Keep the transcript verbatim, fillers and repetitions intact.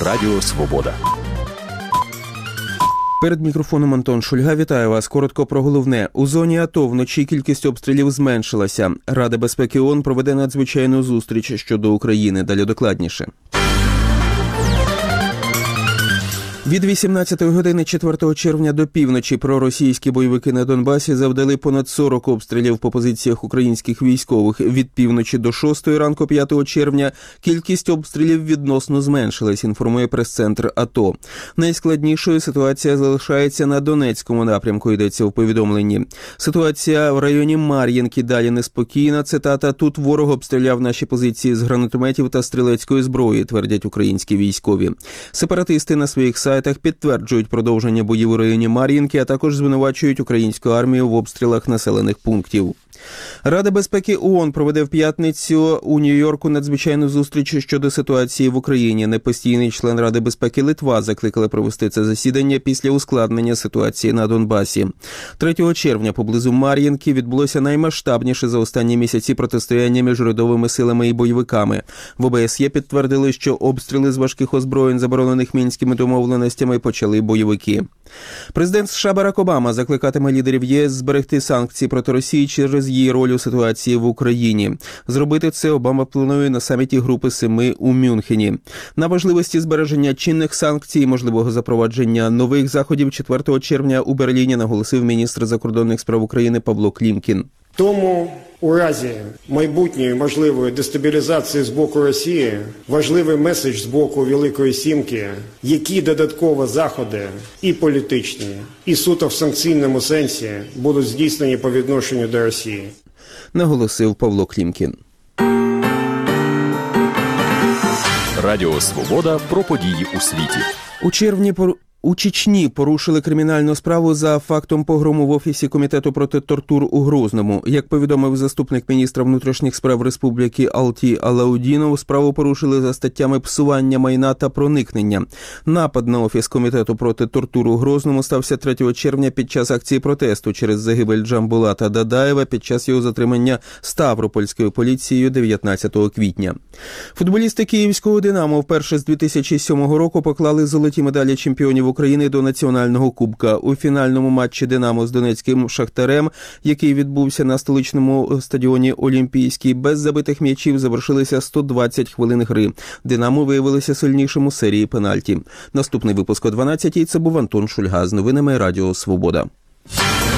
Радіо Свобода. Перед мікрофоном Антон Шульга. Вітаю вас. Коротко про головне. У зоні АТО вночі кількість обстрілів зменшилася. Рада безпеки ООН проведе надзвичайну зустріч щодо України. Далі докладніше. Від вісімнадцятої години четвертого червня до півночі проросійські бойовики на Донбасі завдали понад сорок обстрілів по позиціях українських військових. Від півночі до шостої ранку п'ятого червня кількість обстрілів відносно зменшилась, інформує прес-центр АТО. Найскладнішою ситуація залишається на Донецькому напрямку, йдеться в повідомленні. Ситуація в районі Мар'їнки далі неспокійна. Цитата: «Тут ворог обстріляв наші позиції з гранатометів та стрілецької зброї», твердять українські військові. Сепаратисти на своїх сайтах підтверджують продовження боїв у районі Мар'їнки, а також звинувачують українську армію в обстрілах населених пунктів. Рада безпеки ООН проведе в п'ятницю у Нью-Йорку надзвичайну зустріч щодо ситуації в Україні. Непостійний член Ради безпеки Литва закликали провести це засідання після ускладнення ситуації на Донбасі. третього червня поблизу Мар'їнки відбулося наймасштабніше за останні місяці протистояння між урядовими силами і бойовиками. В ОБСЄ підтвердили, що обстріли з важких озброєнь, заборонених Мінськими домовленостями, почали бойовики. Президент США Барак Обама закликатиме лідерів ЄС зберегти санкції проти Росії через її роль у ситуації в Україні. Зробити це Обама планує на саміті Групи Семи у Мюнхені. На важливості збереження чинних санкцій і можливого запровадження нових заходів четвертого червня у Берліні наголосив міністр закордонних справ України Павло Клімкін. Тому у разі майбутньої можливої дестабілізації з боку Росії важливий меседж з боку Великої Сімки, які додаткові заходи і політичні, і суто в санкційному сенсі будуть здійснені по відношенню до Росії, наголосив Павло Клімкін. Радіо Свобода про події у світі. У червні по... У Чечні порушили кримінальну справу за фактом погрому в Офісі Комітету проти тортур у Грозному. Як повідомив заступник міністра внутрішніх справ Республіки Алті Алаудінов, справу порушили за статтями псування майна та проникнення. Напад на Офіс Комітету проти тортур у Грозному стався третього червня під час акції протесту через загибель Джамбулата Дадаєва під час його затримання Ставропольською поліцією дев'ятнадцятого квітня. Футболісти київського «Динамо» вперше з дві тисячі сьомого року поклали золоті медалі чемпіонів України до національного кубка. У фінальному матчі «Динамо» з донецьким «Шахтарем», який відбувся на столичному стадіоні «Олімпійський», без забитих м'ячів завершилися сто двадцять хвилин гри. «Динамо» виявилося сильнішим у серії пенальті. Наступний випуск о дванадцятій. Це був Антон Шульга з новинами Радіо Свобода.